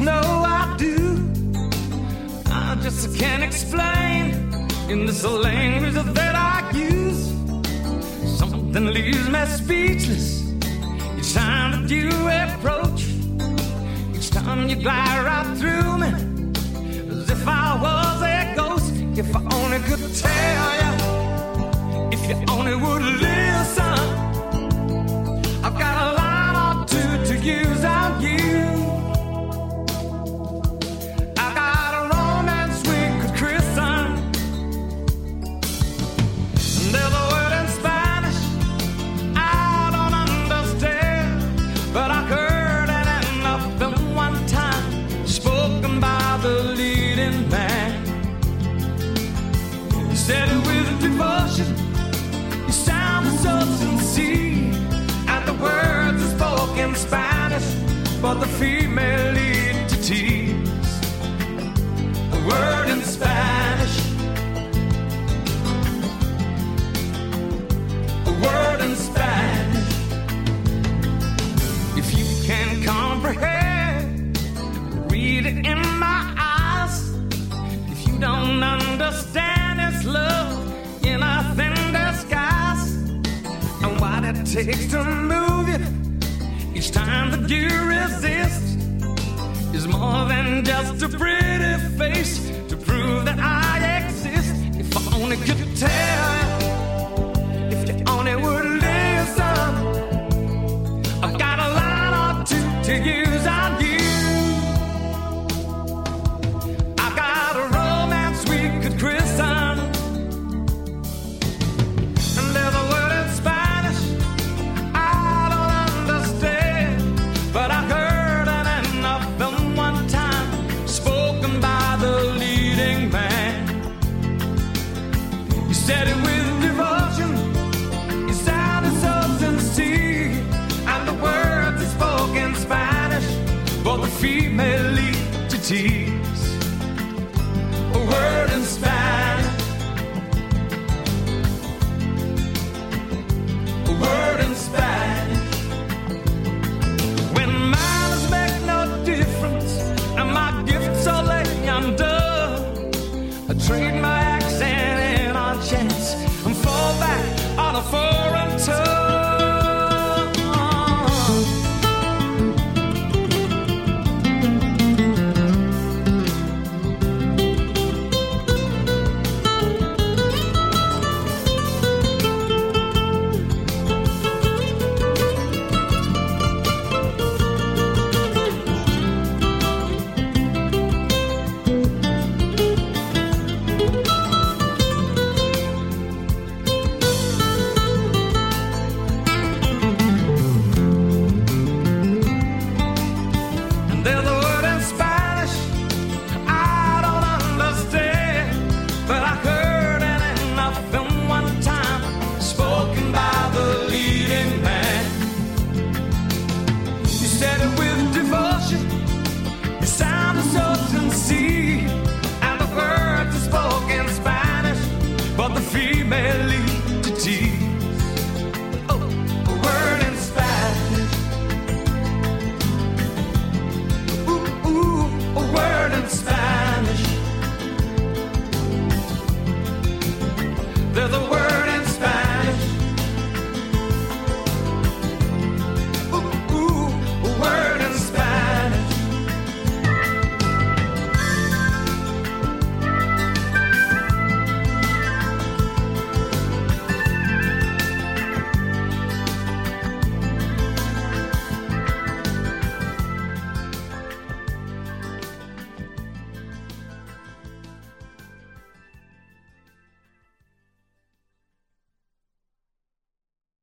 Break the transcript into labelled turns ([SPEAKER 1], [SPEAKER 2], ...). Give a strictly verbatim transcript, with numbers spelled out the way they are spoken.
[SPEAKER 1] know I do. I just can't explain in this language that I use. Something leaves me speechless each time that you approach. Each time you glide right through me as if I was a ghost. If I only could tell you, if you only would listen, I've got a line or two to use on you. I got a romance we could christen. There's a word in Spanish I don't understand, but I heard it in a film one time, spoken by the leading man. He said it with devotion, you sound so sincere, and the words are spoken in Spanish, but the female lead to tears. A word in Spanish, a word in Spanish. If you can comprehend, read it in my eyes. If you don't understand, it's love in a thin disguise. And what it takes to move you each time that you resist is more than just a pretty face to prove that I exist. If I only could tell you, if you only would listen, I've got a line or two to use on you. I got a romance we could christen. And there's a word in Spanish I don't understand, but I heard it in a film one time, spoken by the leading man. He said it with devotion, he sounded so sincere, and the words he spoke in Spanish, but the female lead to tears. A word in Spanish, a word in Spanish. When manners make no difference and my gifts are lay undone, I trade my accent in on chance and fall back on a foreign tongue. There's a